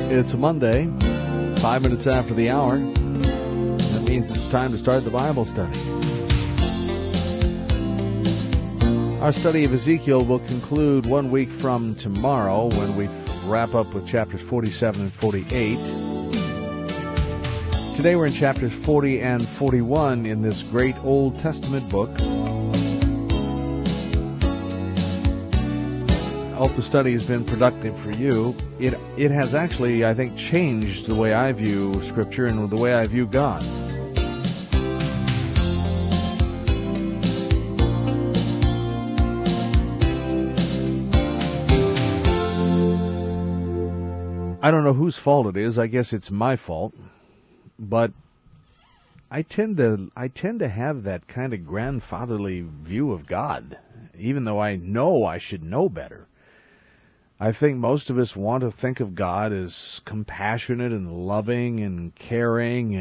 It's Monday, 5 minutes after the hour. That means it's time to start the Bible study. Our study of Ezekiel will conclude 1 week from tomorrow when we wrap up with chapters 47 and 48. Today we're in chapters 40 and 41 in this great Old Testament book. I hope the study has been productive for you. It has actually, I think, changed the way I view Scripture and the way I view God. I don't know whose fault it is. I guess it's my fault. But I tend to have that kind of grandfatherly view of God, even though I know I should know better. I think most of us want to think of God as compassionate and loving and caring,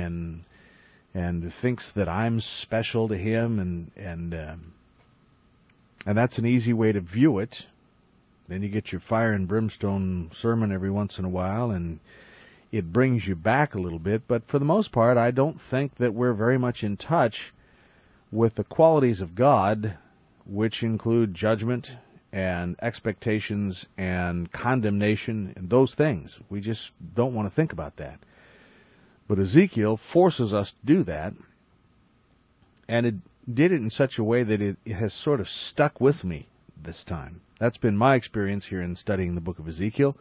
and thinks that I'm special to Him, and that's an easy way to view it. Then you get your fire and brimstone sermon every once in a while, and it brings you back a little bit. But for the most part, I don't think that we're very much in touch with the qualities of God, which include judgment and expectations and condemnation and those things. We just don't want to think about that. But Ezekiel forces us to do that, and it did it in such a way that it has sort of stuck with me this time. That's been my experience here in studying the book of Ezekiel,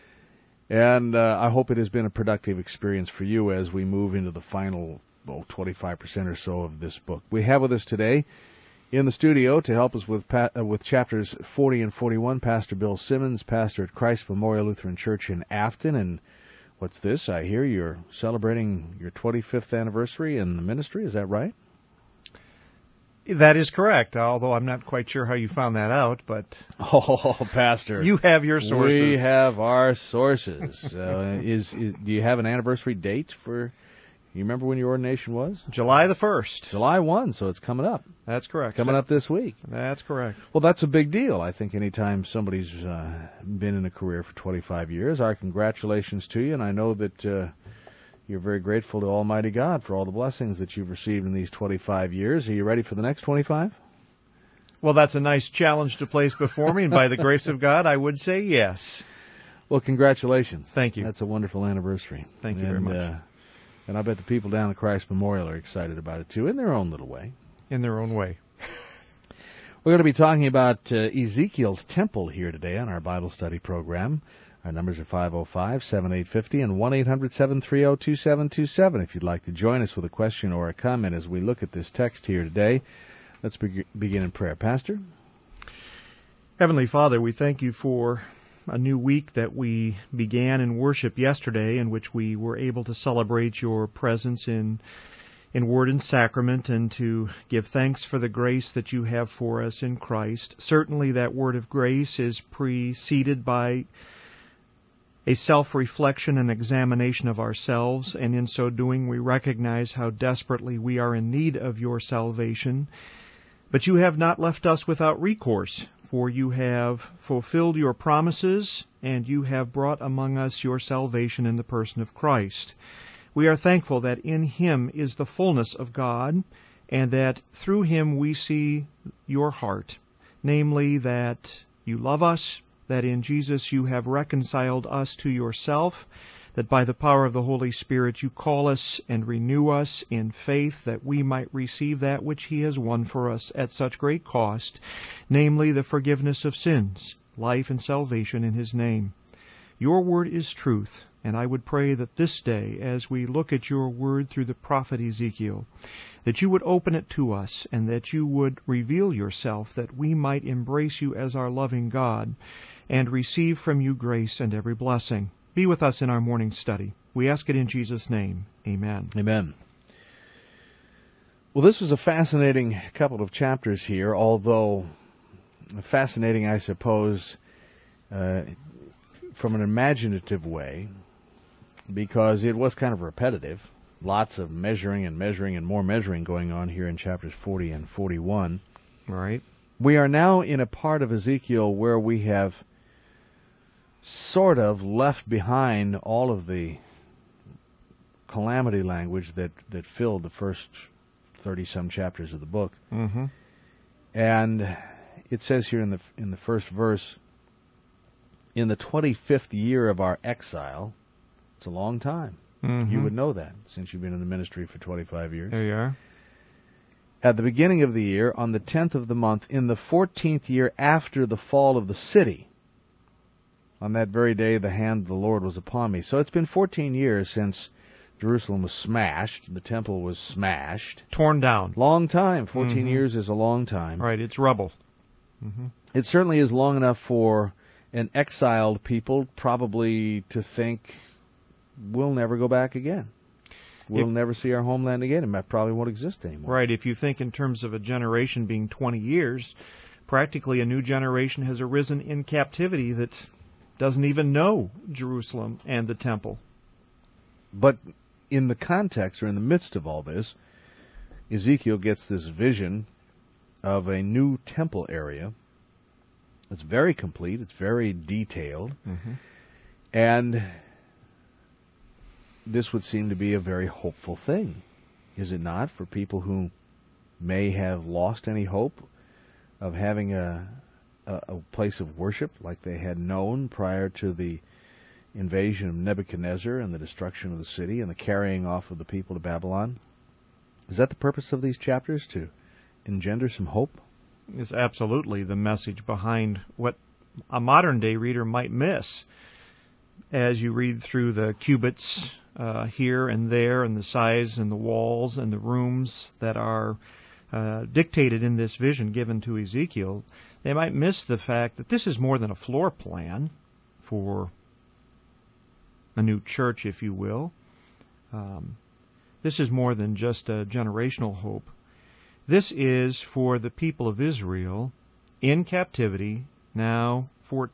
and I hope it has been a productive experience for you as we move into the final 25% or so of this book. We have with us today in the studio to help us with chapters 40 and 41, Pastor Bill Simmons, pastor at Christ Memorial Lutheran Church in Afton. And what's this? I hear you're celebrating your 25th anniversary in the ministry. Is that right? That is correct, although I'm not quite sure how you found that out, but... Oh, Pastor. You have your sources. We have our sources. Do you have an anniversary date for... You remember when your ordination was? July the 1st. July 1, so it's coming up. That's correct. Coming up this week. That's correct. Well, that's a big deal. I think anytime somebody's been in a career for 25 years, our congratulations to you, and I know that you're very grateful to Almighty God for all the blessings that you've received in these 25 years. Are you ready for the next 25? Well, that's a nice challenge to place before me, and by the grace of God, I would say yes. Well, congratulations. Thank you. That's a wonderful anniversary. Thank you very much. And I bet the people down at Christ Memorial are excited about it, too, in their own little way. In their own way. We're going to be talking about Ezekiel's temple here today on our Bible study program. Our numbers are 505-7850 and 1-800-730-2727. If you'd like to join us with a question or a comment as we look at this text here today, let's begin in prayer. Pastor? Heavenly Father, we thank you for a new week that we began in worship yesterday, in which we were able to celebrate your presence in word and sacrament, and to give thanks for the grace that you have for us in Christ. Certainly that word of grace is preceded by a self-reflection and examination of ourselves, and in so doing we recognize how desperately we are in need of your salvation. But you have not left us without recourse, for you have fulfilled your promises, and you have brought among us your salvation in the person of Christ. We are thankful that in Him is the fullness of God, and that through Him we see your heart, namely that you love us, that in Jesus you have reconciled us to yourself, that by the power of the Holy Spirit you call us and renew us in faith, that we might receive that which He has won for us at such great cost, namely the forgiveness of sins, life and salvation in His name. Your word is truth, and I would pray that this day, as we look at your word through the prophet Ezekiel, that you would open it to us, and that you would reveal yourself, that we might embrace you as our loving God, and receive from you grace and every blessing. Be with us in our morning study. We ask it in Jesus' name. Amen. Amen. Well, this was a fascinating couple of chapters here, although fascinating, I suppose, from an imaginative way, because it was kind of repetitive. Lots of measuring and more measuring going on here in chapters 40 and 41. Right. We are now in a part of Ezekiel where we have sort of left behind all of the calamity language that filled the first 30-some chapters of the book. Mm-hmm. And it says here in the first verse, in the 25th year of our exile, it's a long time. Mm-hmm. You would know that since you've been in the ministry for 25 years. There you are. At the beginning of the year, on the 10th of the month, in the 14th year after the fall of the city, on that very day the hand of the Lord was upon me. So it's been 14 years since Jerusalem was smashed. The temple was smashed. Torn down. Long time. 14 years is a long time. Right, it's rubble. Mm-hmm. It certainly is long enough for an exiled people probably to think, we'll never go back again. We'll never see our homeland again. It probably won't exist anymore. Right. If you think in terms of a generation being 20 years, practically a new generation has arisen in captivity that doesn't even know Jerusalem and the temple. But in the context, or in the midst of all this, Ezekiel gets this vision of a new temple area. It's very complete. It's very detailed. Mm-hmm. And this would seem to be a very hopeful thing, is it not, for people who may have lost any hope of having a place of worship like they had known prior to the invasion of Nebuchadnezzar and the destruction of the city and the carrying off of the people to Babylon? Is that the purpose of these chapters, to engender some hope? Is absolutely the message behind what a modern-day reader might miss as you read through the cubits here and there, and the size and the walls and the rooms that are dictated in this vision given to Ezekiel. They might miss the fact that this is more than a floor plan for a new church, if you will. This is more than just a generational hope. This is for the people of Israel in captivity, now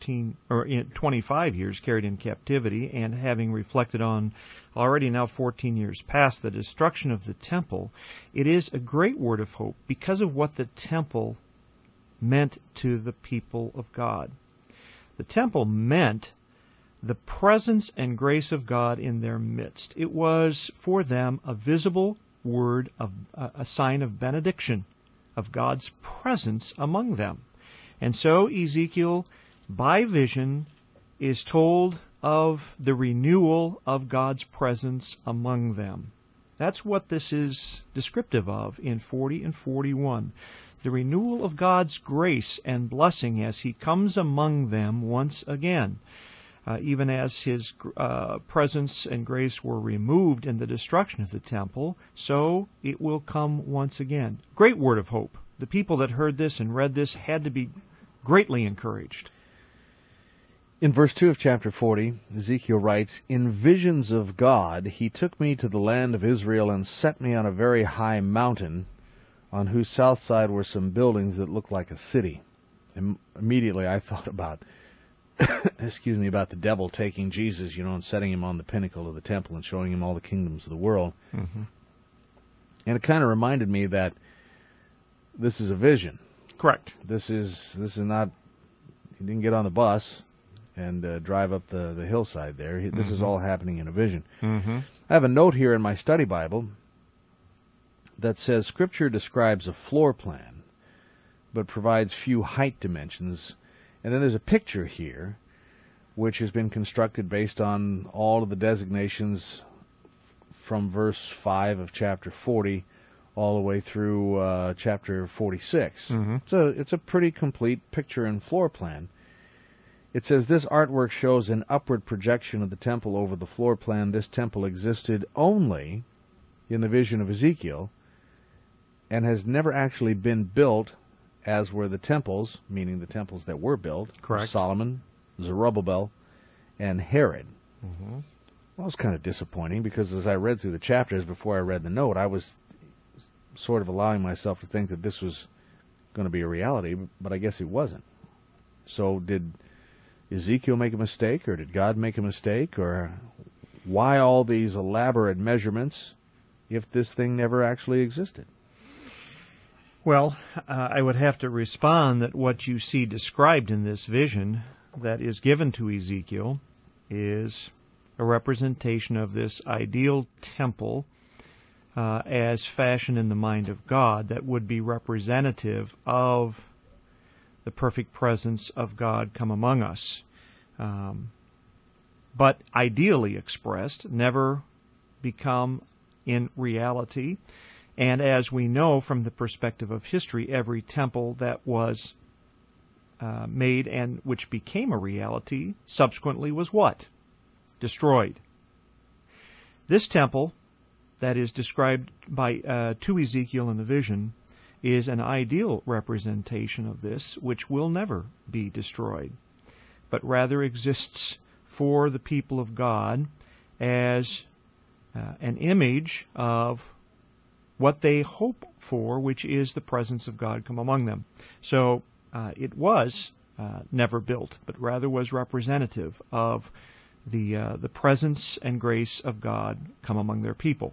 25 years carried in captivity, and having reflected on already now 14 years past the destruction of the temple. It is a great word of hope because of what the temple meant to the people of God. The temple meant the presence and grace of God in their midst. It was for them a visible word, of a sign of benediction, of God's presence among them. And so Ezekiel, by vision, is told of the renewal of God's presence among them. That's what this is descriptive of in 40 and 41. The renewal of God's grace and blessing as He comes among them once again. Even as His presence and grace were removed in the destruction of the temple, so it will come once again. Great word of hope. The people that heard this and read this had to be greatly encouraged. In verse 2 of chapter 40, Ezekiel writes, "In visions of God he took me to the land of Israel and set me on a very high mountain, on whose south side were some buildings that looked like a city." And immediately I thought about about the devil taking Jesus, and setting him on the pinnacle of the temple and showing him all the kingdoms of the world. Mm-hmm. And it kind of reminded me that this is a vision. Correct. This is not, he didn't get on the bus and drive up the hillside there. This is all happening in a vision. Mm-hmm. I have a note here in my study Bible that says Scripture describes a floor plan, but provides few height dimensions. And then there's a picture here, which has been constructed based on all of the designations from verse 5 of chapter 40 all the way through chapter 46. Mm-hmm. It's a pretty complete picture and floor plan. It says, "This artwork shows an upward projection of the temple over the floor plan. This temple existed only in the vision of Ezekiel and has never actually been built as were the temples," meaning the temples that were built. Correct. Solomon, Zerubbabel, and Herod. Mm-hmm. Well, it was kind of disappointing because as I read through the chapters before I read the note, I was sort of allowing myself to think that this was going to be a reality, but I guess it wasn't. So did Ezekiel make a mistake, or did God make a mistake, or why all these elaborate measurements if this thing never actually existed? Well, I would have to respond that what you see described in this vision that is given to Ezekiel is a representation of this ideal temple as fashioned in the mind of God that would be representative of the perfect presence of God come among us. But ideally expressed, never become in reality. And as we know from the perspective of history, every temple that was made and which became a reality subsequently was what? Destroyed. This temple that is described by to Ezekiel in the vision is an ideal representation of this, which will never be destroyed, but rather exists for the people of God as an image of what they hope for, which is the presence of God come among them. So it was never built, but rather was representative of the presence and grace of God come among their people.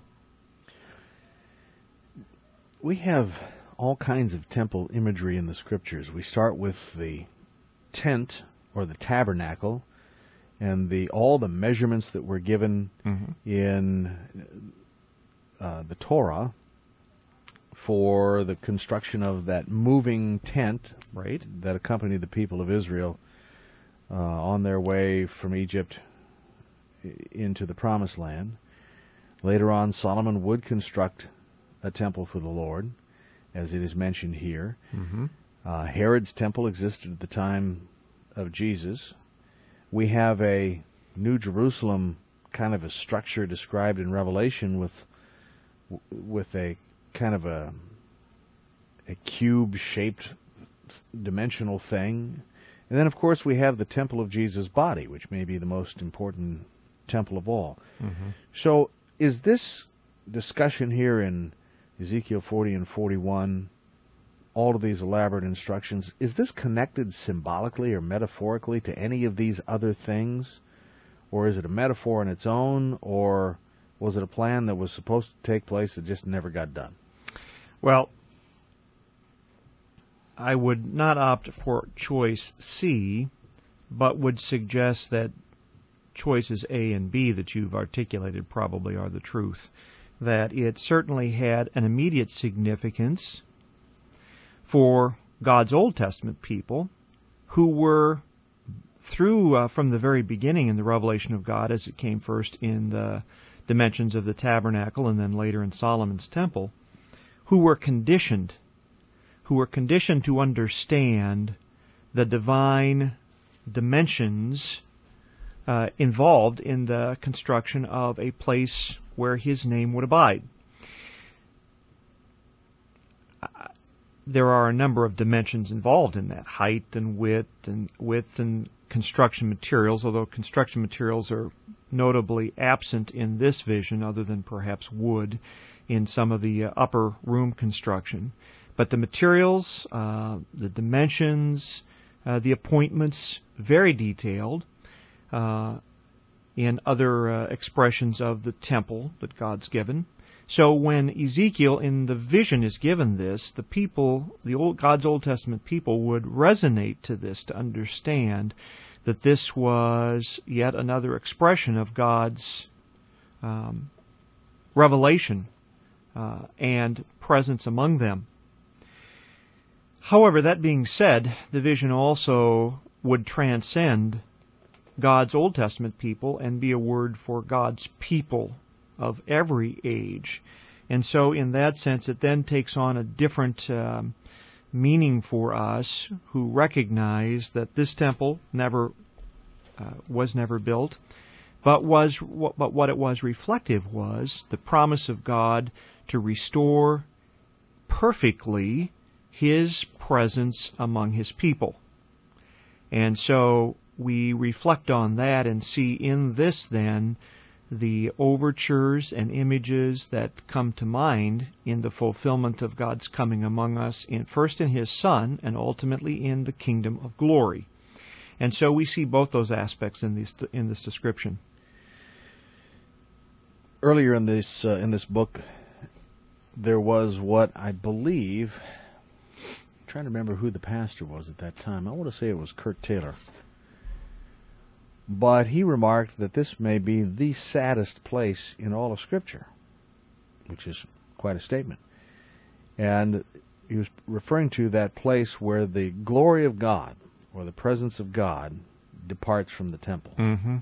We have all kinds of temple imagery in the Scriptures. We start with the tent or the tabernacle and all the measurements that were given in the Torah for the construction of that moving tent, right, that accompanied the people of Israel on their way from Egypt into the Promised Land. Later on, Solomon would construct a temple for the Lord, as it is mentioned here. Herod's temple existed at the time of Jesus. We have a New Jerusalem kind of a structure described in Revelation with a kind of a cube-shaped dimensional thing. And then, of course, we have the temple of Jesus' body, which may be the most important temple of all. So is this discussion here in Ezekiel 40 and 41, all of these elaborate instructions, is this connected symbolically or metaphorically to any of these other things? Or is it a metaphor on its own? Or was it a plan that was supposed to take place that just never got done? Well, I would not opt for choice C, but would suggest that choices A and B that you've articulated probably are the truth. That it certainly had an immediate significance for God's Old Testament people who were from the very beginning in the revelation of God, as it came first in the dimensions of the tabernacle and then later in Solomon's temple, who were conditioned to understand the divine dimensions involved in the construction of a place where His name would abide. There are a number of dimensions involved in that, height and width and construction materials, although construction materials are notably absent in this vision other than perhaps wood in some of the upper room construction. But the materials, the dimensions, the appointments, very detailed in other expressions of the temple that God's given. So when Ezekiel in the vision is given this, the people, God's Old Testament people would resonate to this to understand that this was yet another expression of God's revelation and presence among them. However, that being said, the vision also would transcend God's Old Testament people and be a word for God's people of every age. And so in that sense, it then takes on a different meaning for us who recognize that this temple was never built, but what it was reflective was the promise of God to restore perfectly His presence among His people. And so we reflect on that and see in this then the overtures and images that come to mind in the fulfillment of God's coming among us, first in His Son and ultimately in the kingdom of glory. And so we see both those aspects in this description. Earlier in this book, there was what I believe, I'm trying to remember who the pastor was at that time. I want to say it was Kurt Taylor. But he remarked that this may be the saddest place in all of Scripture, which is quite a statement. And he was referring to that place where the glory of God, or the presence of God, departs from the temple. Mm-hmm.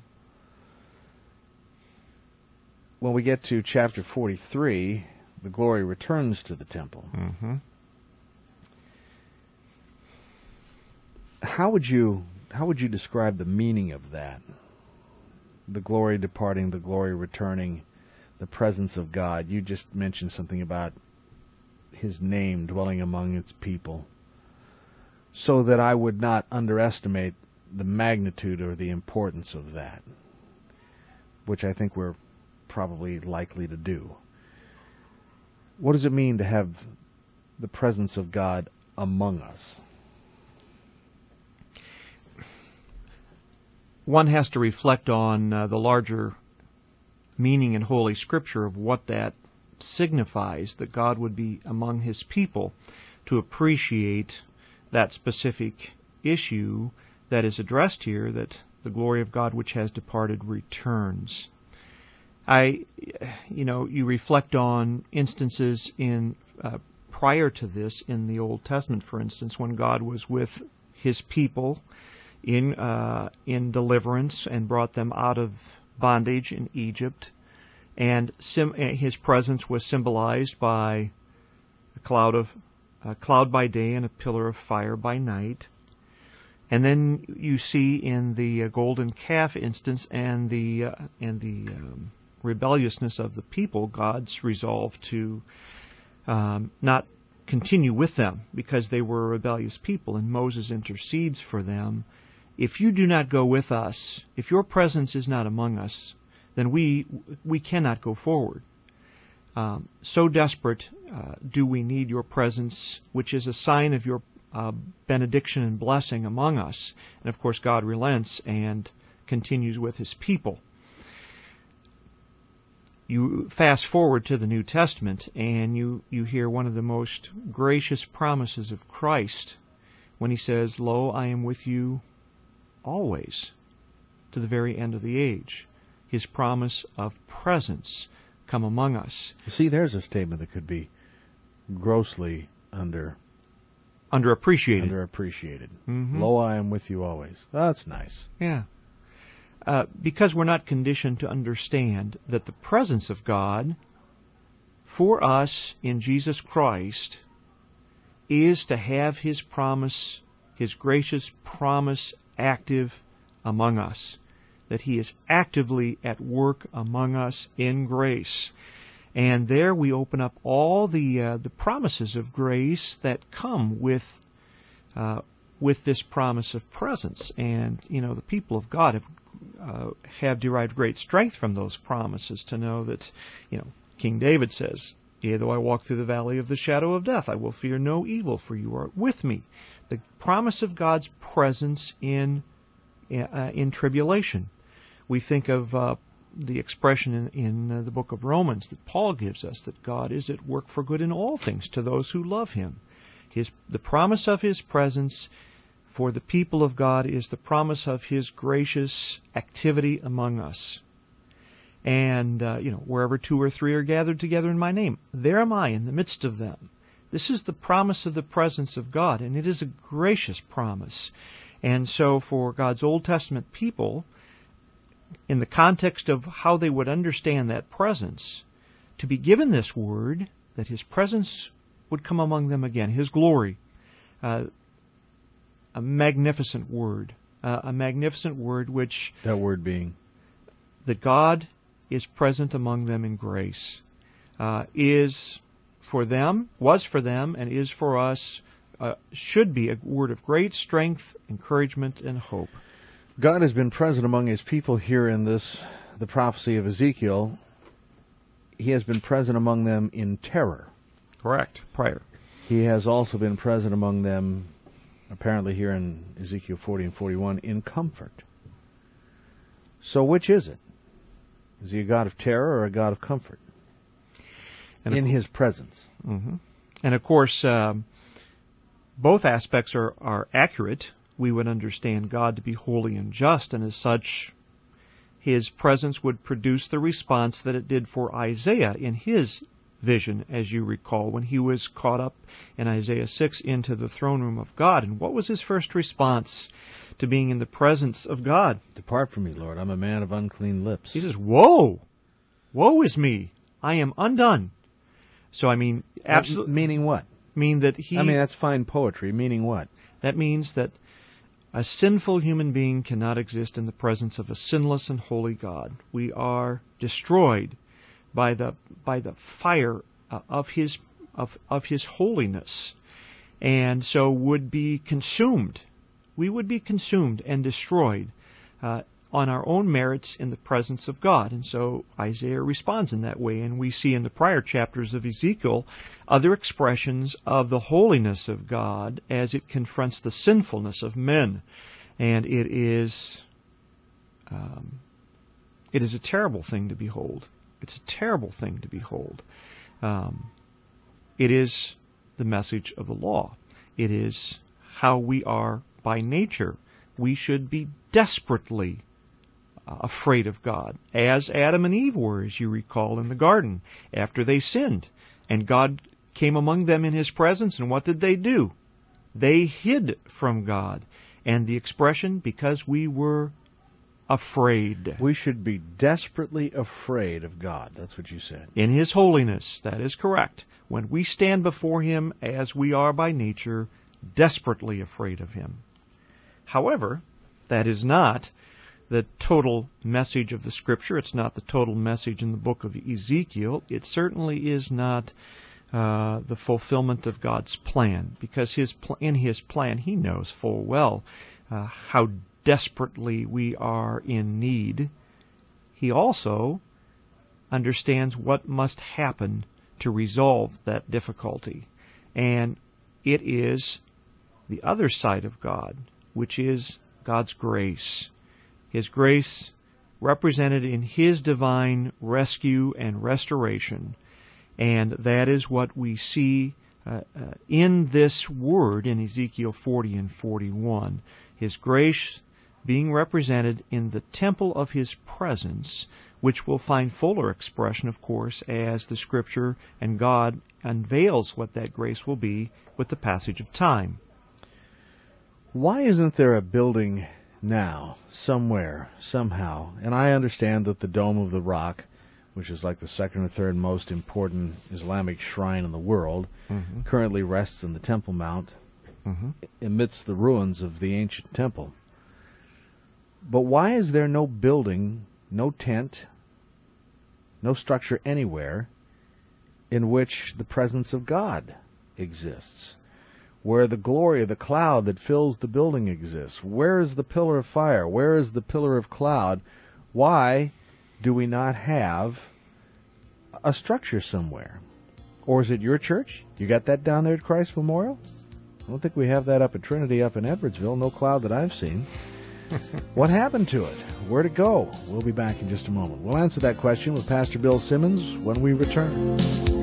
When we get to chapter 43, the glory returns to the temple. Mm-hmm. How would you describe the meaning of that? The glory departing, the glory returning, the presence of God. You just mentioned something about His name dwelling among its people, so that I would not underestimate the magnitude or the importance of that, which I think we're probably likely to do. What does it mean to have the presence of God among us? One has to reflect on the larger meaning in Holy Scripture of what that signifies, that God would be among His people, to appreciate that specific issue that is addressed here, that the glory of God which has departed returns. You reflect on instances in prior to this in the Old Testament, for instance, when God was with His people in deliverance and brought them out of bondage in Egypt, and His presence was symbolized by a cloud by day and a pillar of fire by night. And then you see in the golden calf instance and the rebelliousness of the people, God's resolve to not continue with them because they were a rebellious people, and Moses intercedes for them. If you do not go with us, if your presence is not among us, then we cannot go forward. So desperate do we need your presence, which is a sign of your benediction and blessing among us. And of course God relents and continues with His people. You fast forward to the New Testament and you hear one of the most gracious promises of Christ when He says, "Lo, I am with you always to the very end of the age." His promise of presence come among us. See, there's a statement that could be grossly underappreciated. Mm-hmm. Lo, I am with you always. That's nice. Yeah. Because we're not conditioned to understand that the presence of God for us in Jesus Christ is to have His promise, His gracious promise, active among us. That He is actively at work among us in grace. And there we open up all the promises of grace that come with this promise of presence. And, the people of God have derived great strength from those promises to know that, King David says, "Yea, though I walk through the valley of the shadow of death, I will fear no evil, for you are with me." The promise of God's presence in tribulation. We think of the expression in the book of Romans that Paul gives us, that God is at work for good in all things to those who love Him. The promise of His presence for the people of God is the promise of His gracious activity among us. And, wherever two or three are gathered together in my name, there am I in the midst of them. This is the promise of the presence of God, and it is a gracious promise. And so for God's Old Testament people, in the context of how they would understand that presence, to be given this word, that His presence would come among them again, His glory, a magnificent word which... That word being? That God is present among them in grace, is for them, was for them, and is for us, should be a word of great strength, encouragement, and hope. God has been present among His people here in the prophecy of Ezekiel. He has been present among them in terror. Correct. Prior. He has also been present among them, apparently here in Ezekiel 40 and 41, in comfort. So which is it? Is He a God of terror or a God of comfort? And in His presence. Mm-hmm. And of course, both aspects are accurate. We would understand God to be holy and just, and as such, his presence would produce the response that it did for Isaiah in his vision, as you recall, when he was caught up in Isaiah 6 into the throne room of God. And what was his first response to being in the presence of God? Depart from me, Lord. I'm a man of unclean lips. He says, woe! Woe is me! I am undone. So, I mean, absolutely. Meaning what? That's fine poetry. Meaning what? That means that a sinful human being cannot exist in the presence of a sinless and holy God. We are destroyed by the fire of his holiness, and so would be consumed. We would be consumed and destroyed on our own merits in the presence of God. And so Isaiah responds in that way, and we see in the prior chapters of Ezekiel other expressions of the holiness of God as it confronts the sinfulness of men. And it is a terrible thing to behold. It's a terrible thing to behold. It is the message of the law. It is how we are by nature. We should be desperately afraid of God, as Adam and Eve were, as you recall, in the garden after they sinned. And God came among them in his presence, and what did they do? They hid from God. And the expression, because we were afraid. We should be desperately afraid of God. That's what you said. In his holiness, that is correct. When we stand before him as we are by nature, desperately afraid of him. However, that is not the total message of the Scripture. It's not the total message in the book of Ezekiel. It certainly is not the fulfillment of God's plan, because in his plan he knows full well how desperately we are in need. He also understands what must happen to resolve that difficulty. And it is the other side of God, which is God's grace. His grace represented in his divine rescue and restoration. And that is what we see in this word in Ezekiel 40 and 41. His grace being represented in the temple of his presence, which will find fuller expression, of course, as the Scripture and God unveils what that grace will be with the passage of time. Why isn't there a building now, somewhere, somehow? And I understand that the Dome of the Rock, which is like the second or third most important Islamic shrine in the world, currently rests in the Temple Mount amidst the ruins of the ancient temple. But why is there no building, no tent, no structure anywhere in which the presence of God exists? Where the glory of the cloud that fills the building exists? Where is the pillar of fire? Where is the pillar of cloud? Why do we not have a structure somewhere? Or is it your church? You got that down there at Christ Memorial? I don't think we have that up at Trinity up in Edwardsville. No cloud that I've seen. What happened to it? Where'd it go? We'll be back in just a moment. We'll answer that question with Pastor Bill Simmons when we return.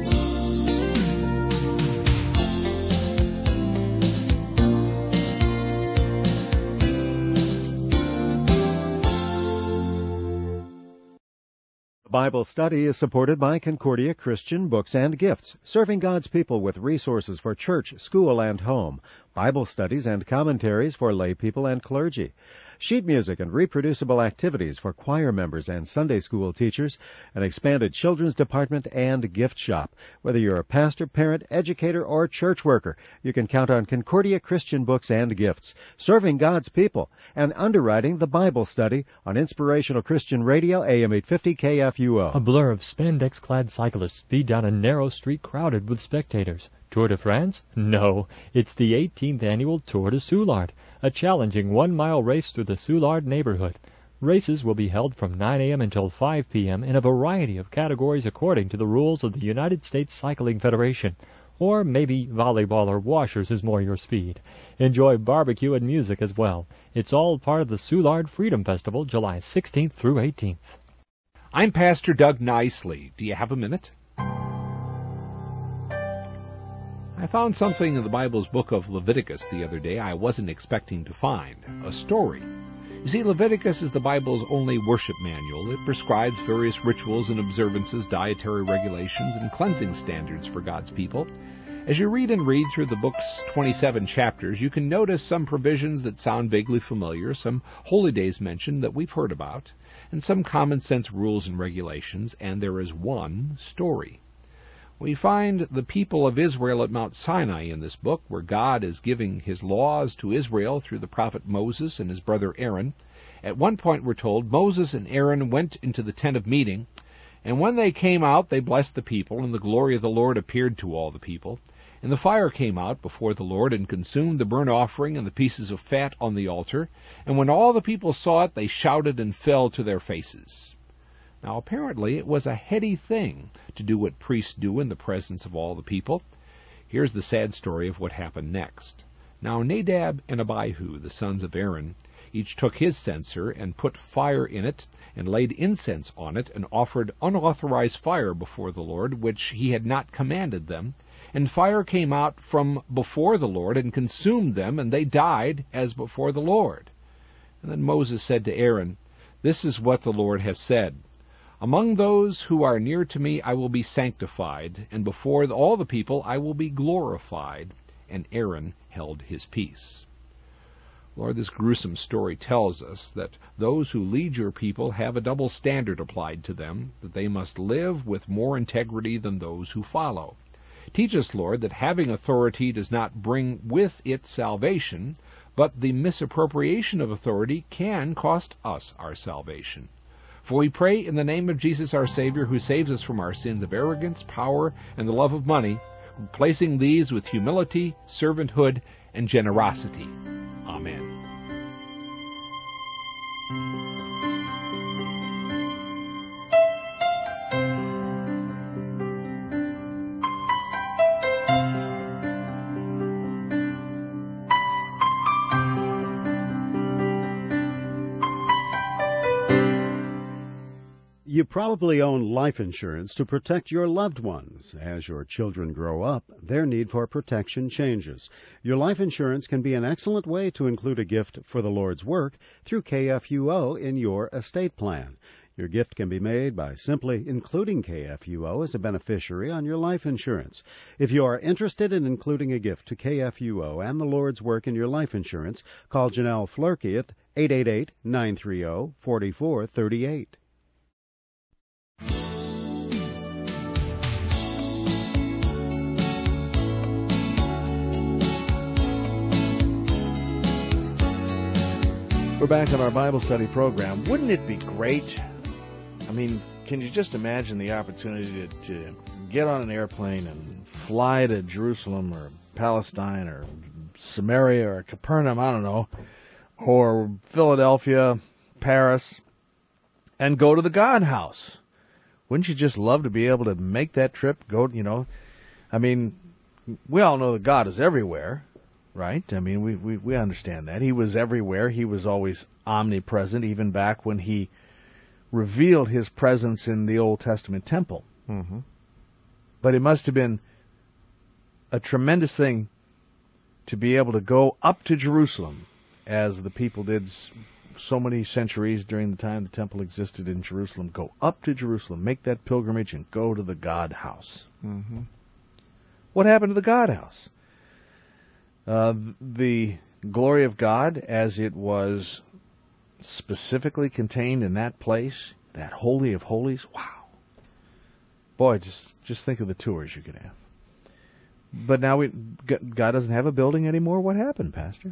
Bible study is supported by Concordia Christian Books and Gifts, serving God's people with resources for church, school, and home, Bible studies and commentaries for lay people and clergy, sheet music and reproducible activities for choir members and Sunday school teachers, an expanded children's department and gift shop. Whether you're a pastor, parent, educator, or church worker, you can count on Concordia Christian Books and Gifts, serving God's people, and underwriting the Bible study on Inspirational Christian Radio, AM 850 KFUO. A blur of spandex-clad cyclists speed down a narrow street crowded with spectators. Tour de France? No, it's the 18th annual Tour de Soulard, a challenging 1-mile race through the Soulard neighborhood. Races will be held from 9 a.m. until 5 p.m. in a variety of categories according to the rules of the United States Cycling Federation. Or maybe volleyball or washers is more your speed. Enjoy barbecue and music as well. It's all part of the Soulard Freedom Festival, July 16th through 18th. I'm Pastor Doug Nicely. Do you have a minute? I found something in the Bible's book of Leviticus the other day I wasn't expecting to find. A story. You see, Leviticus is the Bible's only worship manual. It prescribes various rituals and observances, dietary regulations, and cleansing standards for God's people. As you read through the book's 27 chapters, you can notice some provisions that sound vaguely familiar, some holy days mentioned that we've heard about, and some common sense rules and regulations, and there is one story. We find the people of Israel at Mount Sinai in this book, where God is giving his laws to Israel through the prophet Moses and his brother Aaron. At one point, we're told, Moses and Aaron went into the tent of meeting, and when they came out, they blessed the people, and the glory of the Lord appeared to all the people. And the fire came out before the Lord and consumed the burnt offering and the pieces of fat on the altar. And when all the people saw it, they shouted and fell to their faces. Now, apparently, it was a heady thing to do what priests do in the presence of all the people. Here's the sad story of what happened next. Now, Nadab and Abihu, the sons of Aaron, each took his censer and put fire in it and laid incense on it and offered unauthorized fire before the Lord, which he had not commanded them. And fire came out from before the Lord and consumed them, and they died as before the Lord. And then Moses said to Aaron, "This is what the Lord has said. Among those who are near to me I will be sanctified, and before all the people I will be glorified." And Aaron held his peace. Lord, this gruesome story tells us that those who lead your people have a double standard applied to them, that they must live with more integrity than those who follow. Teach us, Lord, that having authority does not bring with it salvation, but the misappropriation of authority can cost us our salvation. For we pray in the name of Jesus our Savior, who saves us from our sins of arrogance, power, and the love of money, replacing these with humility, servanthood, and generosity. Amen. You probably own life insurance to protect your loved ones. As your children grow up, their need for protection changes. Your life insurance can be an excellent way to include a gift for the Lord's work through KFUO in your estate plan. Your gift can be made by simply including KFUO as a beneficiary on your life insurance. If you are interested in including a gift to KFUO and the Lord's work in your life insurance, call Janelle Flurkey at 888-930-4438. We're back on our Bible study program. Wouldn't it be great? I mean, can you just imagine the opportunity to get on an airplane and fly to Jerusalem or Palestine or Samaria or Capernaum, I don't know, or Philadelphia, Paris, and go to the God House? Wouldn't you just love to be able to make that trip? I mean, we all know that God is everywhere. Right? I mean, we understand that. He was everywhere. He was always omnipresent, even back when he revealed his presence in the Old Testament temple. Mm-hmm. But it must have been a tremendous thing to be able to go up to Jerusalem, as the people did so many centuries during the time the temple existed in Jerusalem. Go up to Jerusalem, make that pilgrimage, and go to the God House. Mm-hmm. What happened to the God House? The glory of God, as it was specifically contained in that place, that Holy of Holies, wow. Boy, just think of the tours you could have. But now God doesn't have a building anymore. What happened, Pastor?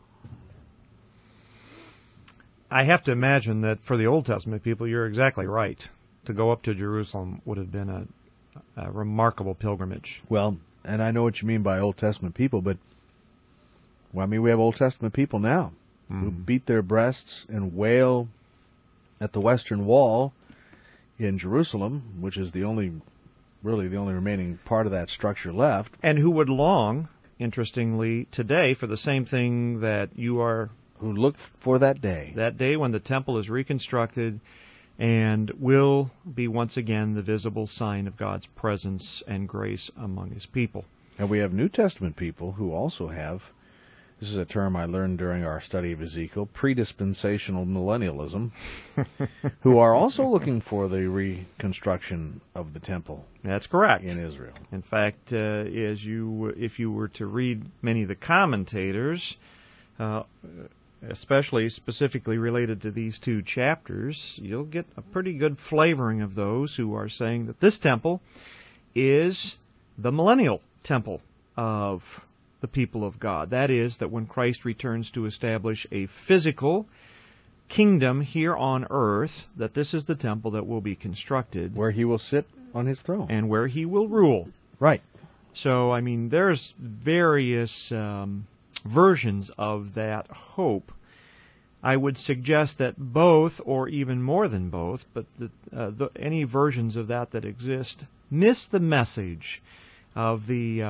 I have to imagine that for the Old Testament people, you're exactly right. To go up to Jerusalem would have been a remarkable pilgrimage. Well, and I know what you mean by Old Testament people, but well, I mean, we have Old Testament people now who beat their breasts and wail at the Western Wall in Jerusalem, which is the only remaining part of that structure left. And who would long, interestingly, today for the same thing that you are... Who look for that day. That day when the temple is reconstructed and will be once again the visible sign of God's presence and grace among his people. And we have New Testament people who also have This is a term I learned during our study of Ezekiel, predispensational millennialism, who are also looking for the reconstruction of the temple. That's correct. In Israel. In fact, if you were to read many of the commentators, especially specifically related to these two chapters, you'll get a pretty good flavoring of those who are saying that this temple is the millennial temple of the people of God. That is, that when Christ returns to establish a physical kingdom here on earth, that this is the temple that will be constructed. Where he will sit on his throne. And where he will rule. Right. So, I mean, there's various versions of that hope. I would suggest that both, or even more than both, but any versions of that exist, miss the message of the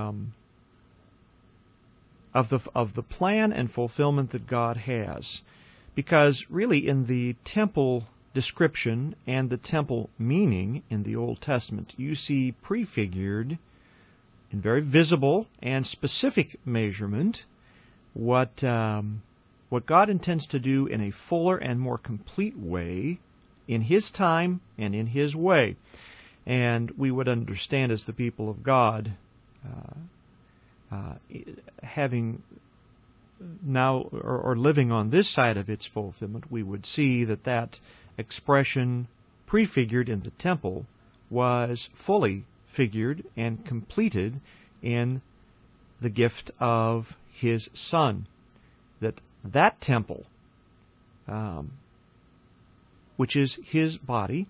plan and fulfillment that God has. Because really in the temple description and the temple meaning in the Old Testament, you see prefigured in very visible and specific measurement what God intends to do in a fuller and more complete way in His time and in His way. And we would understand as the people of God, having now or living on this side of its fulfillment, we would see that expression prefigured in the temple was fully figured and completed in the gift of His Son. That temple, which is His body,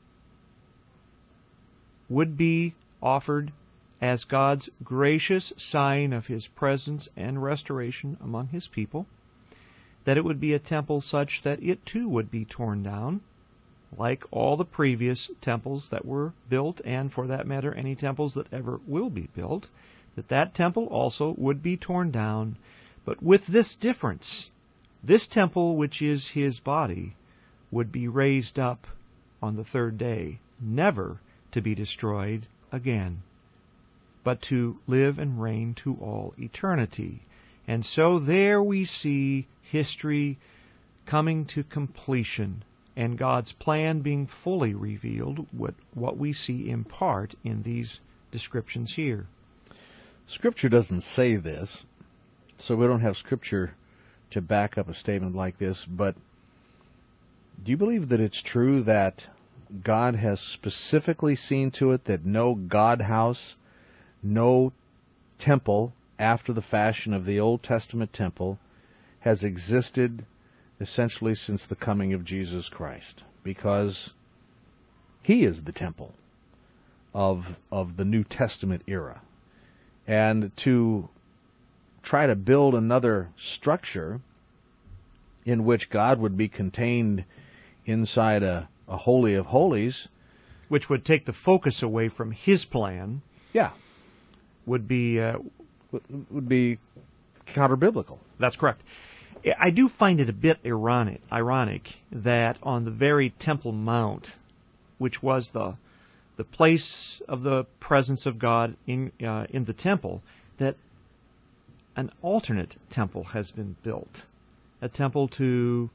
would be offered as God's gracious sign of His presence and restoration among His people, that it would be a temple such that it too would be torn down, like all the previous temples that were built, and for that matter, any temples that ever will be built, that temple also would be torn down, but with this difference. This temple, which is His body, would be raised up on the third day, never to be destroyed again, but to live and reign to all eternity. And so there we see history coming to completion and God's plan being fully revealed, what we see in part in these descriptions here. Scripture doesn't say this, so we don't have Scripture to back up a statement like this, but do you believe that it's true that God has specifically seen to it that no God house, no temple after the fashion of the Old Testament temple has existed essentially since the coming of Jesus Christ? Because He is the temple of the New Testament era. And to try to build another structure in which God would be contained inside a Holy of Holies, which would take the focus away from His plan, would be counter-biblical. That's correct. I do find it a bit ironic that on the very Temple Mount, which was the place of the presence of God in the temple, that an alternate temple has been built, a temple to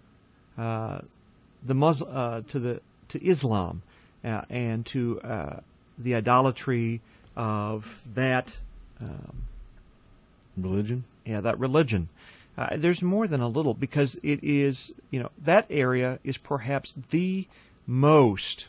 Islam and to the idolatry of that religion. Yeah, that religion. There's more than a little, because it is, that area is perhaps the most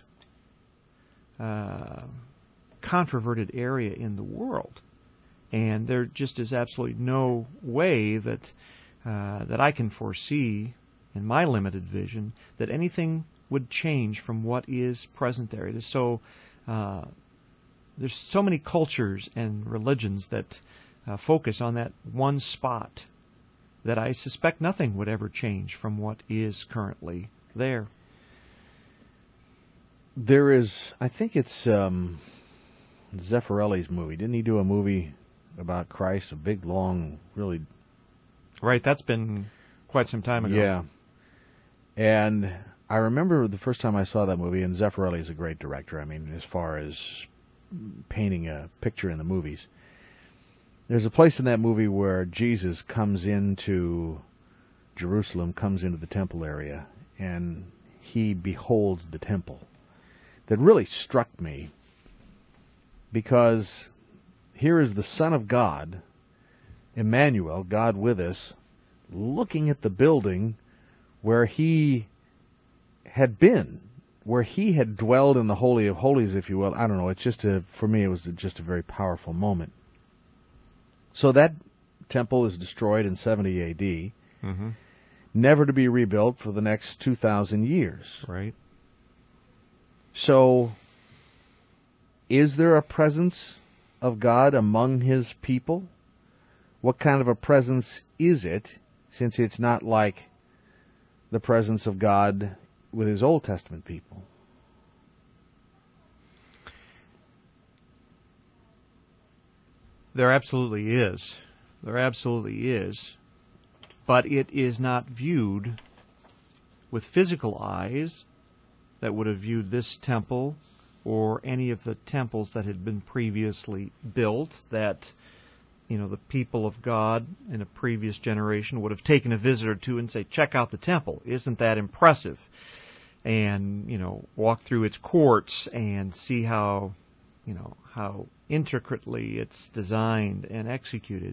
controverted area in the world, and there just is absolutely no way that I can foresee, in my limited vision, that anything would change from what is present there. It is so there's so many cultures and religions that focus on that one spot, that I suspect nothing would ever change from what is currently there. There is, I think it's Zeffirelli's movie. Didn't he do a movie about Christ, a big, long, really... Right, that's been quite some time ago. Yeah. And I remember the first time I saw that movie, and Zeffirelli is a great director, I mean, as far as painting a picture in the movies. There's a place in that movie where Jesus comes into Jerusalem, comes into the temple area, and he beholds the temple. That really struck me, because here is the Son of God, Emmanuel, God with us, looking at the building where he had been, where he had dwelled in the Holy of Holies, if you will. I don't know, for me it was just a very powerful moment. So that temple is destroyed in 70 A.D., never to be rebuilt for the next 2,000 years. Right. So, is there a presence of God among his people? What kind of a presence is it, since it's not like the presence of God with his Old Testament people? There absolutely is. There absolutely is. But it is not viewed with physical eyes that would have viewed this temple or any of the temples that had been previously built, that, the people of God in a previous generation would have taken a visitor to and say, check out the temple. Isn't that impressive? And, walk through its courts and see how intricately it's designed and executed.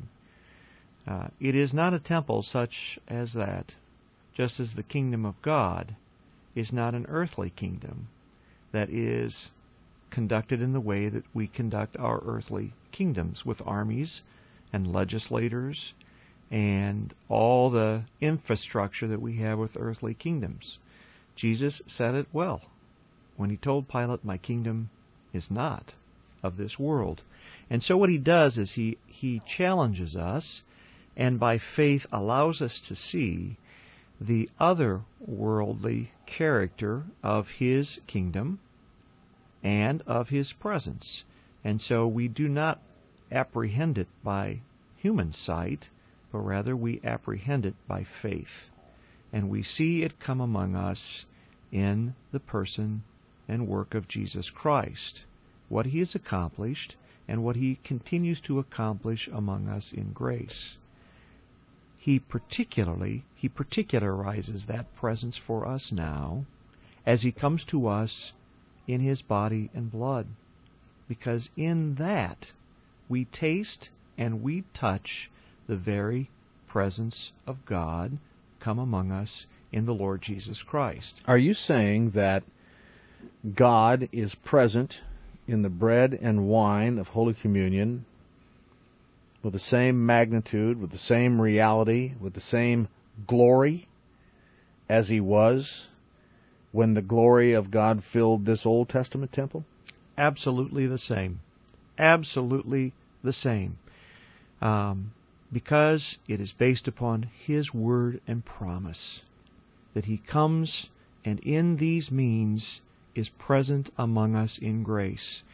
It is not a temple such as that, just as the kingdom of God is not an earthly kingdom that is conducted in the way that we conduct our earthly kingdoms, with armies and legislators and all the infrastructure that we have with earthly kingdoms. Jesus said it well when he told Pilate, my kingdom is not of this world. And so what he does is he challenges us, and by faith allows us to see the otherworldly character of his kingdom and of his presence. And so we do not apprehend it by human sight, but rather we apprehend it by faith. And we see it come among us in the person and work of Jesus Christ, what he has accomplished and what he continues to accomplish among us in grace. He particularizes that presence for us now as he comes to us in his body and blood, because in that we taste and we touch the very presence of God come among us in the Lord Jesus Christ. Are you saying that God is present in the bread and wine of Holy Communion with the same magnitude, with the same reality, with the same glory as he was when the glory of God filled this Old Testament temple? Absolutely the same. Absolutely the same. Because it is based upon his word and promise that he comes and in these means is present among us in grace.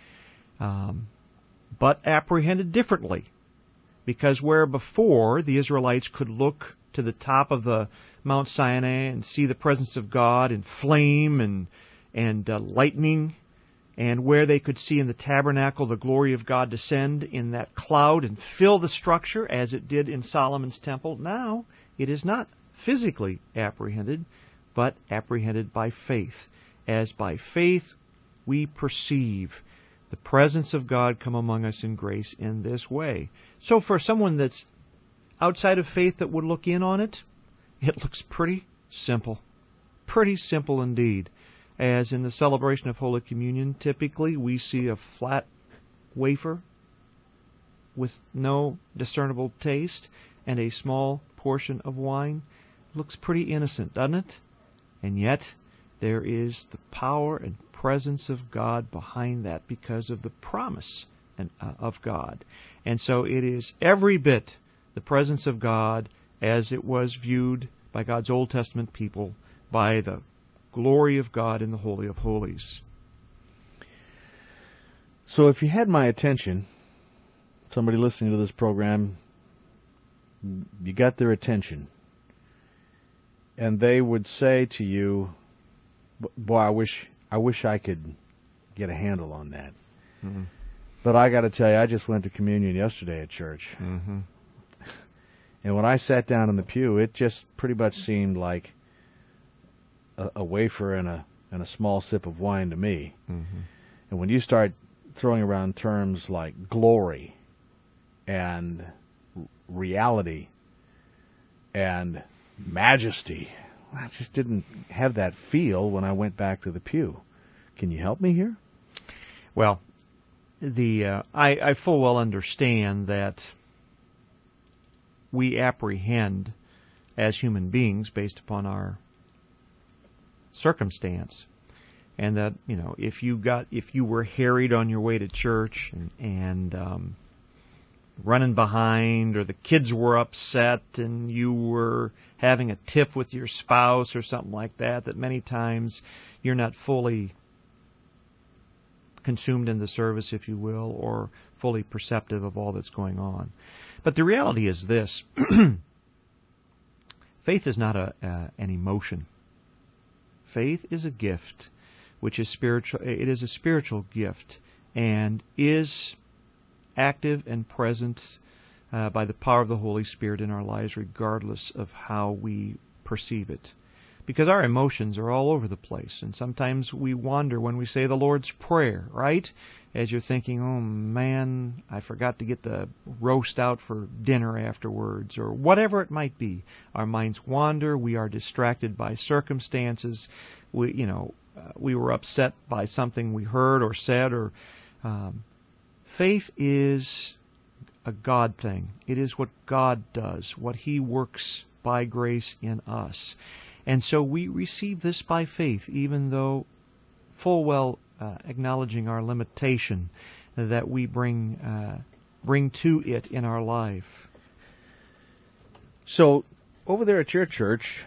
But apprehended differently. Because where before the Israelites could look to the top of the Mount Sinai and see the presence of God in flame and lightning, and where they could see in the tabernacle the glory of God descend in that cloud and fill the structure as it did in Solomon's temple, now it is not physically apprehended, but apprehended by faith. As by faith we perceive the presence of God come among us in grace in this way. So for someone that's outside of faith that would look in on it, it looks pretty simple. Pretty simple indeed. As in the celebration of Holy Communion, typically we see a flat wafer with no discernible taste and a small portion of wine. It looks pretty innocent, doesn't it? And yet there is the power and presence of God behind that because of the promise of God. And so it is every bit the presence of God as it was viewed by God's Old Testament people by the glory of God in the Holy of Holies. So if you had my attention, somebody listening to this program, you got their attention, and they would say to you, boy, I wish I could get a handle on that. Mm-hmm. But I got to tell you, I just went to communion yesterday at church. Mm-hmm. And when I sat down in the pew, it just pretty much seemed like a wafer and a small sip of wine to me. Mm-hmm. And when you start throwing around terms like glory and reality and majesty, I just didn't have that feel when I went back to the pew. Can you help me here? Well, I full well understand that we apprehend as human beings based upon our circumstance, and that if you were harried on your way to church and running behind, or the kids were upset and you were having a tiff with your spouse or something like that, that many times you're not fully consumed in the service, if you will, or fully perceptive of all that's going on. But the reality is this: faith is not an emotion. Faith is a gift, which is spiritual. It is a spiritual gift, and is active and present by the power of the Holy Spirit in our lives, regardless of how we perceive it. Because our emotions are all over the place, and sometimes we wander when we say the Lord's Prayer, right? As you're thinking, oh man, I forgot to get the roast out for dinner afterwards, or whatever it might be. Our minds wander, we are distracted by circumstances, we were upset by something we heard or said, or faith is a God thing. It is what God does, what He works by grace in us. And so we receive this by faith, even though full well acknowledging our limitation that we bring to it in our life. So, over there at your church,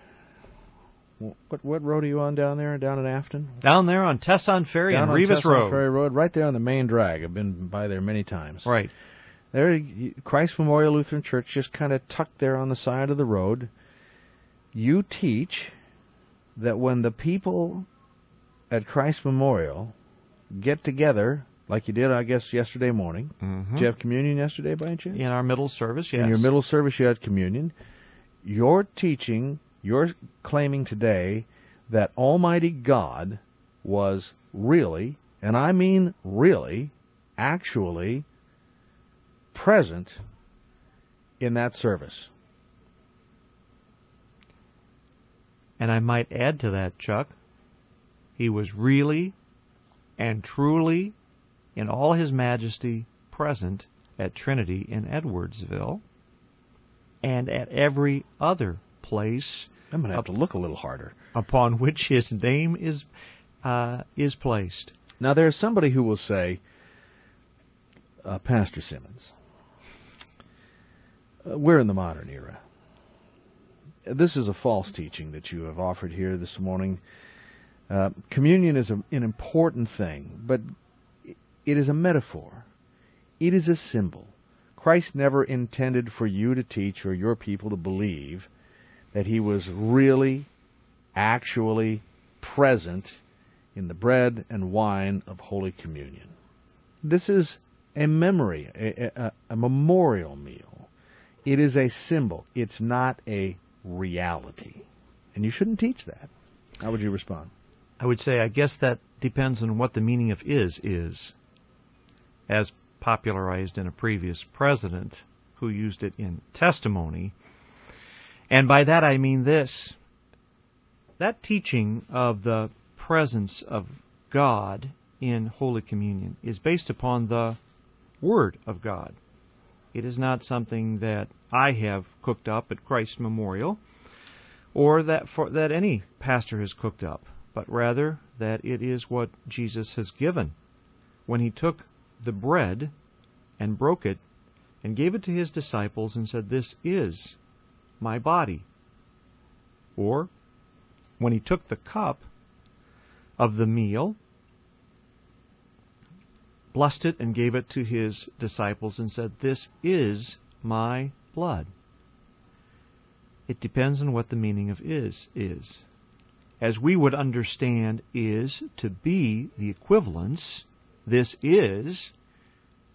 what road are you on down there, down in Afton? Down there on Tesson Ferry and Revis Road. Ferry Road, right there on the main drag. I've been by there many times. Right. There, Christ Memorial Lutheran Church, just kind of tucked there on the side of the road. You teach that when the people at Christ Memorial get together, like you did, I guess, yesterday morning. Mm-hmm. Did you have communion yesterday by any chance? In our middle service, yes. In your middle service, you had communion. You're claiming today that Almighty God was really, and I mean really, actually present in that service. And I might add to that, Chuck, He was really and truly, in all His majesty, present at Trinity in Edwardsville and at every other place. I'm going to have to look a little harder. Upon which His name is placed. Now, there's somebody who will say, Pastor Simmons, we're in the modern era. This is a false teaching that you have offered here this morning. Communion is an important thing, but it is a metaphor. It is a symbol. Christ never intended for you to teach or your people to believe that He was really, actually present in the bread and wine of Holy Communion. This is a memory, a memorial meal. It is a symbol. It's not a reality. And you shouldn't teach that. How would you respond? I would say, I guess that depends on what the meaning of is, as popularized in a previous president who used it in testimony. And by that I mean this: that teaching of the presence of God in Holy Communion is based upon the Word of God. It is not something that I have cooked up at Christ Memorial, or that any pastor has cooked up, but rather that it is what Jesus has given when He took the bread and broke it and gave it to His disciples and said, "This is my body." Or when He took the cup of the meal, blessed it and gave it to His disciples and said, "This is my blood." It depends on what the meaning of is. As we would understand is to be the equivalence, this is,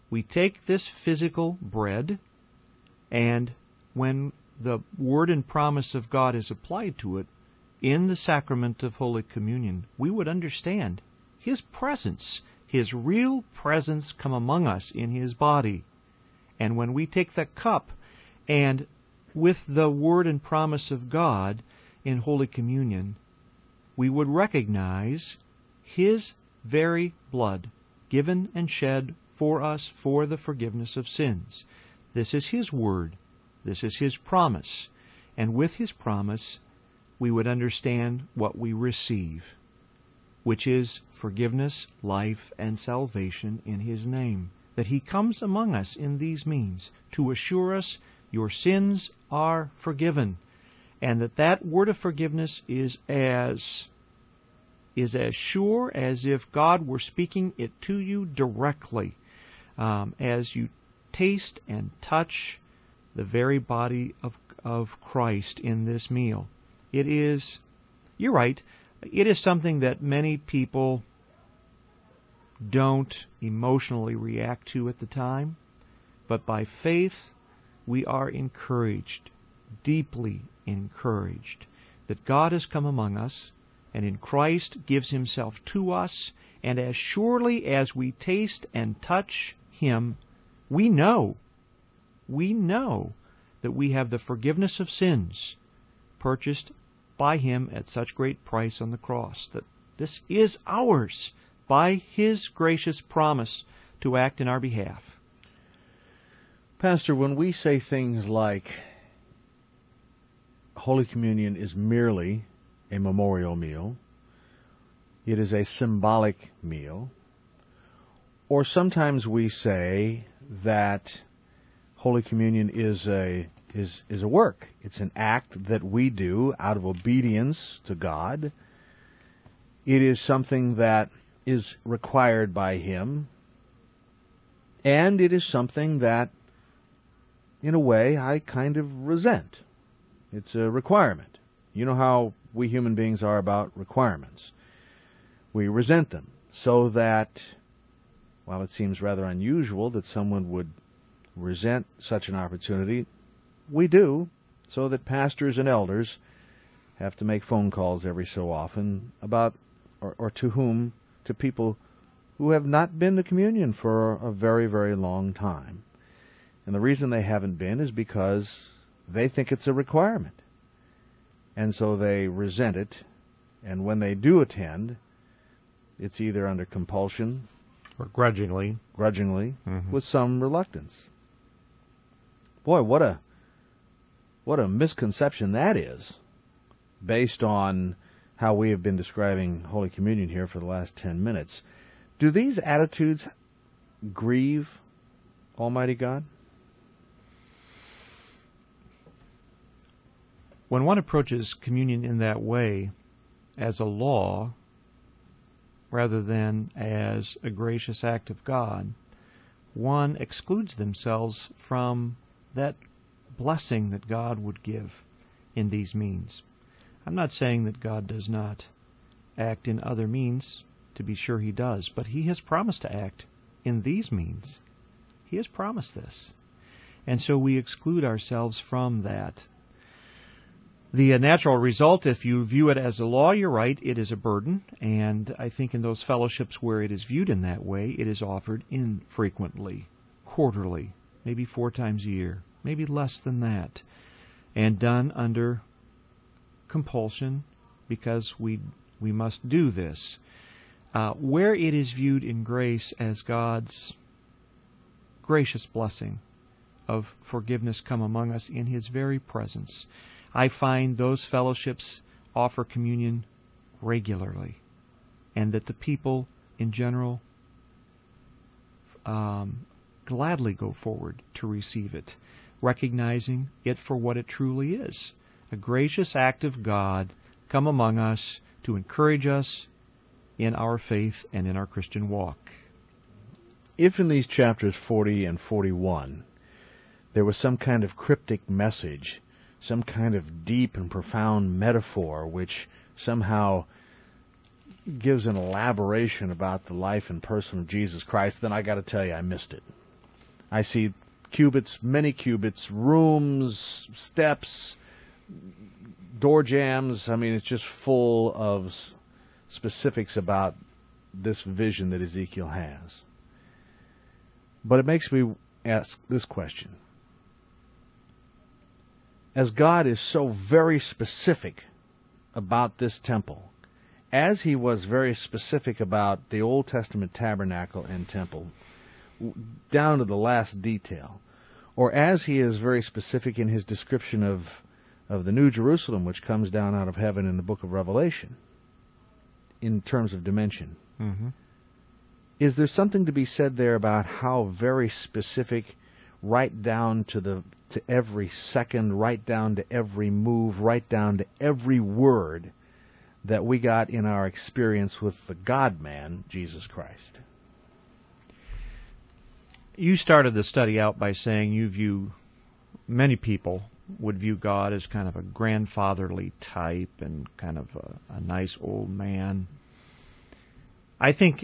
We take this physical bread, and when the word and promise of God is applied to it in the sacrament of Holy Communion, we would understand His presence, His real presence come among us in His body. And when we take the cup, and with the word and promise of God in Holy Communion, we would recognize His very blood given and shed for us for the forgiveness of sins. This is His word. This is His promise. And with His promise, we would understand what we receive, which is forgiveness, life, and salvation in His name. That He comes among us in these means to assure us your sins are forgiven, and that word of forgiveness is as sure as if God were speaking it to you directly, as you taste and touch the very body of Christ in this meal. It is, you're right, it is something that many people don't emotionally react to at the time, but by faith we are encouraged, deeply encouraged, that God has come among us, and in Christ gives Himself to us, and as surely as we taste and touch Him, we know that we have the forgiveness of sins purchased by Him at such great price on the cross, that this is ours by His gracious promise to act in our behalf. Pastor, when we say things like Holy Communion is merely a memorial meal, it is a symbolic meal, or sometimes we say that Holy Communion is a work. It's an act that we do out of obedience to God. It is something that is required by Him, and it is something that, in a way, I kind of resent. It's a requirement. You know how we human beings are about requirements. We resent them, so that, while it seems rather unusual that someone would resent such an opportunity, we do, so that pastors and elders have to make phone calls every so often about, or to people who have not been to communion for a very, very long time. And the reason they haven't been is because they think it's a requirement. And so they resent it, and when they do attend, it's either under compulsion or grudgingly, with some reluctance. Boy, what a misconception that is, based on how we have been describing Holy Communion here for the last 10 minutes. Do these attitudes grieve Almighty God? When one approaches communion in that way, as a law, rather than as a gracious act of God, one excludes themselves from that blessing that God would give in these means. I'm not saying that God does not act in other means. To be sure He does, but He has promised to act in these means. He has promised this. And so we exclude ourselves from that. The natural result, if you view it as a law, you're right, it is a burden, and I think in those fellowships where it is viewed in that way, it is offered infrequently, quarterly, maybe 4 times a year, maybe less than that, and done under compulsion because we must do this. Where it is viewed in grace as God's gracious blessing of forgiveness come among us in His very presence, I find those fellowships offer communion regularly, and that the people in general gladly go forward to receive it, recognizing it for what it truly is, a gracious act of God come among us to encourage us in our faith and in our Christian walk. If in these chapters 40 and 41 there was some kind of cryptic message, some kind of deep and profound metaphor which somehow gives an elaboration about the life and person of Jesus Christ, then I got to tell you, I missed it. I see cubits, many cubits, rooms, steps, door jambs. I mean, it's just full of specifics about this vision that Ezekiel has. But it makes me ask this question. As God is so very specific about this temple, as he was very specific about the Old Testament tabernacle and temple, down to the last detail, or as he is very specific in his description of the New Jerusalem, which comes down out of heaven in the book of Revelation, in terms of dimension, is there something to be said there about how very specific, right down to every second, right down to every move, right down to every word that we got in our experience with the God-man, Jesus Christ? You started the study out by saying many people would view God as kind of a grandfatherly type and kind of a nice old man. I think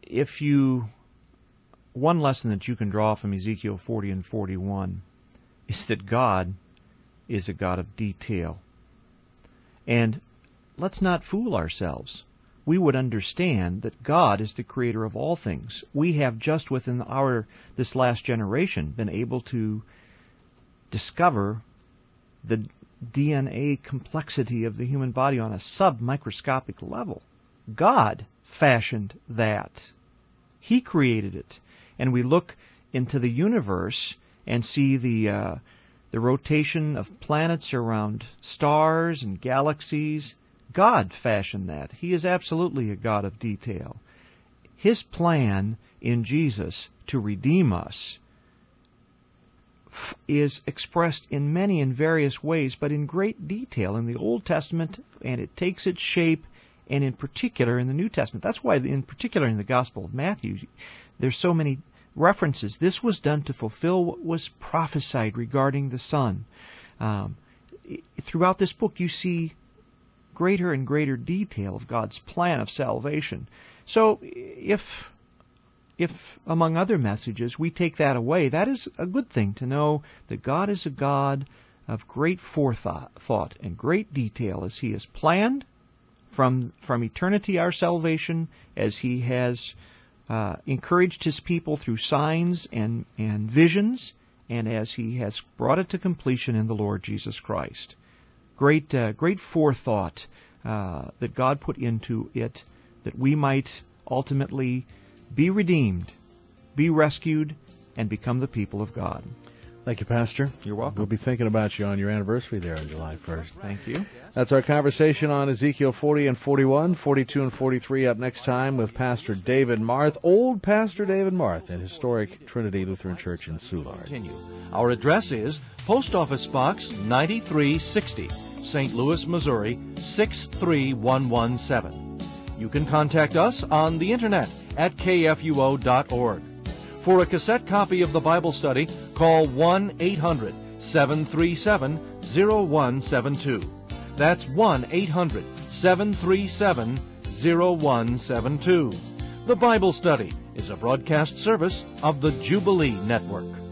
one lesson that you can draw from Ezekiel 40 and 41 is that God is a God of detail. And let's not fool ourselves. We would understand that God is the creator of all things. We have just within this last generation been able to discover the DNA complexity of the human body on a sub-microscopic level. God fashioned that. He created it. And we look into the universe and see the rotation of planets around stars and galaxies. God fashioned that. He is absolutely a God of detail. His plan in Jesus to redeem us is expressed in many and various ways, but in great detail in the Old Testament, and it takes its shape, and in particular in the New Testament. That's why, in particular in the Gospel of Matthew, there's so many references. This was done to fulfill what was prophesied regarding the Son. Throughout this book, you see greater and greater detail of God's plan of salvation. So if among other messages we take that away, that is a good thing to know that God is a God of great forethought and great detail as He has planned from eternity our salvation, as He has encouraged His people through signs and visions, and as He has brought it to completion in the Lord Jesus Christ. Great forethought that God put into it, that we might ultimately be redeemed, be rescued, and become the people of God. Thank you, Pastor. You're welcome. We'll be thinking about you on your anniversary there on July 1st. Thank you. That's our conversation on Ezekiel 40 and 41, 42 and 43 up next time with Pastor David Marth, old Pastor David Marth at historic Trinity Lutheran Church in Soulard. Our address is Post Office Box 9360, St. Louis, Missouri 63117. You can contact us on the internet at kfuo.org. For a cassette copy of the Bible study, call 1-800-737-0172. That's 1-800-737-0172. The Bible study is a broadcast service of the Jubilee Network.